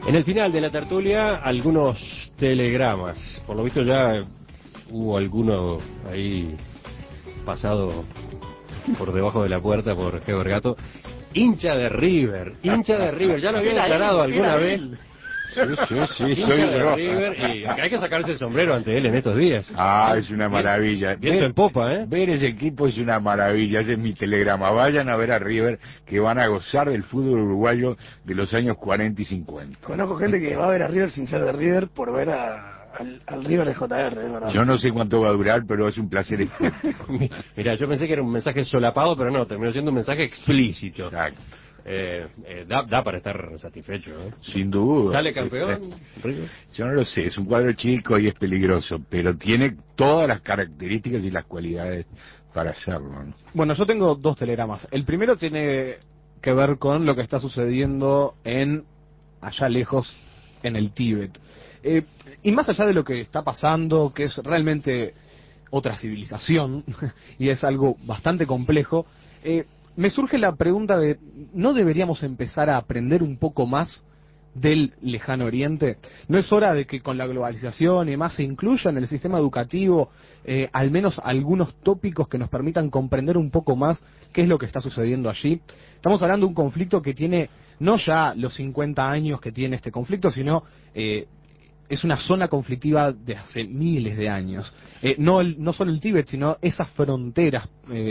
En el final de la tertulia, algunos telegramas. Por lo visto ya hubo alguno ahí pasado por debajo de la puerta por Heber Gato. Hincha de River, ya lo había declarado alguna vez. Sí, soy de River y hay que sacarse el sombrero ante él en estos días. Es una maravilla. Viento en popa, ¿eh? Ver ese equipo es una maravilla, ese es mi telegrama. Vayan a ver a River, que van a gozar del fútbol uruguayo de los años 40 y 50. Conozco gente que va a ver a River sin ser de River por ver al River de JR, es verdad. Yo no sé cuánto va a durar, pero es un placer. Mira, yo pensé que era un mensaje solapado, pero no, terminó siendo un mensaje explícito. Exacto. Da para estar satisfecho, ¿eh? Sin duda. ¿Sale campeón? Yo no lo sé, es un cuadro chico y es peligroso, pero tiene todas las características y las cualidades para hacerlo, ¿no? Bueno, yo tengo dos telegramas. El primero tiene que ver con lo que está sucediendo allá lejos, en el Tíbet. Y más allá de lo que está pasando, que es realmente otra civilización, y es algo bastante complejo, me surge la pregunta de, ¿no deberíamos empezar a aprender un poco más del lejano oriente? ¿No es hora de que con la globalización y demás se incluya en el sistema educativo al menos algunos tópicos que nos permitan comprender un poco más qué es lo que está sucediendo allí? Estamos hablando de un conflicto que tiene no ya los 50 años que tiene este conflicto, sino es una zona conflictiva de hace miles de años. No solo el Tíbet, sino esas fronteras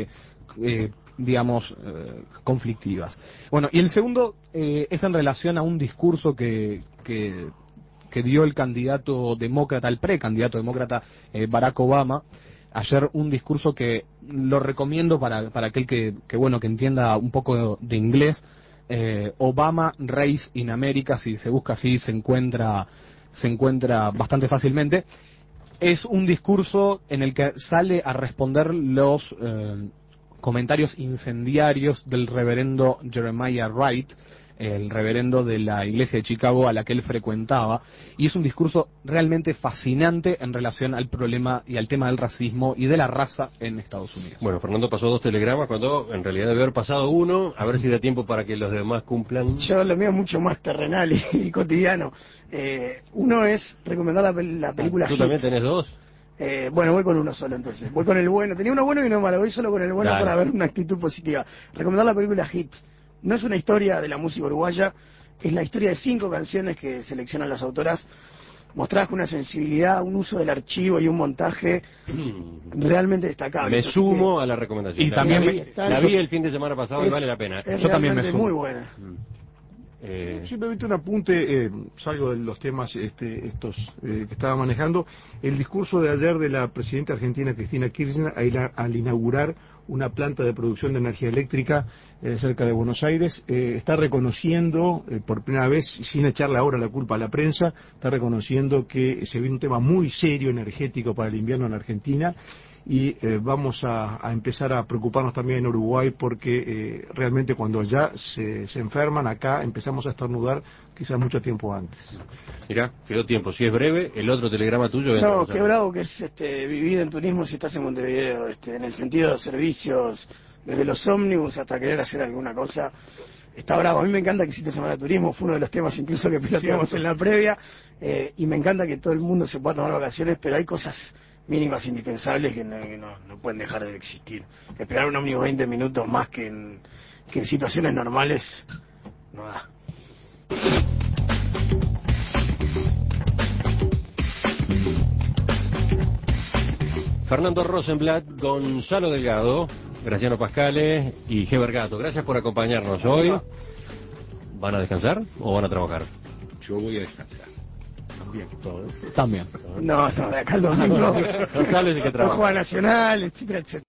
conflictivas. Bueno, y el segundo es en relación a un discurso que dio el candidato demócrata, el precandidato demócrata Barack Obama. Ayer un discurso que lo recomiendo para aquel que entienda un poco de inglés. Obama Race in America, si se busca así se encuentra bastante fácilmente. Es un discurso en el que sale a responder los comentarios incendiarios del reverendo Jeremiah Wright, el reverendo de la iglesia de Chicago a la que él frecuentaba, y es un discurso realmente fascinante en relación al problema y al tema del racismo y de la raza en Estados Unidos. Bueno, Fernando pasó 2 telegramas cuando en realidad debe haber pasado uno, a ver si da tiempo para que los demás cumplan. Yo lo mío es mucho más terrenal y cotidiano. Uno es recomendar la película ¿Tú Hit. también tenés 2? Bueno, voy con uno solo entonces. Voy con el bueno. Tenía uno bueno y uno malo. Voy solo con el bueno. Dale. Para ver una actitud positiva. Recomendar la película Hit. No es una historia de la música uruguaya, es la historia de 5 canciones que seleccionan las autoras, mostradas con una sensibilidad, un uso del archivo y un montaje realmente destacable. Me sumo a la recomendación. Y también la vi el fin de semana pasado y vale la pena. Es Yo también me realmente sumo. muy buena. Simplemente un apunte, salgo de los temas estos que estaba manejando. El discurso de ayer de la presidenta argentina Cristina Kirchner al inaugurar una planta de producción de energía eléctrica cerca de Buenos Aires, está reconociendo por primera vez, sin echarle ahora la culpa a la prensa, está reconociendo que se viene un tema muy serio energético para el invierno en Argentina. Y vamos a empezar a preocuparnos también en Uruguay porque realmente cuando allá se enferman, acá empezamos a estornudar quizás mucho tiempo antes. Mirá, quedó tiempo. Si es breve, el otro telegrama tuyo... No, qué bravo que es vivir en turismo si estás en Montevideo, en el sentido de servicios, desde los ómnibus hasta querer hacer alguna cosa. Está bravo. A mí me encanta que existe Semana de Turismo, fue uno de los temas incluso que piloteamos en la previa, y me encanta que todo el mundo se pueda tomar vacaciones, pero hay cosas mínimas indispensables que no pueden dejar de existir. Esperar un ómnibus 20 minutos más que en situaciones normales no da. Fernando Rosenblatt, Gonzalo Delgado, Graciano Pascale y Heber Gato. Gracias por acompañarnos hoy. ¿Van a descansar o van a trabajar? Yo voy a descansar. También. No, de acá al domingo. Gonzalo es el que trabaja. Juega Nacional, etcétera, etcétera.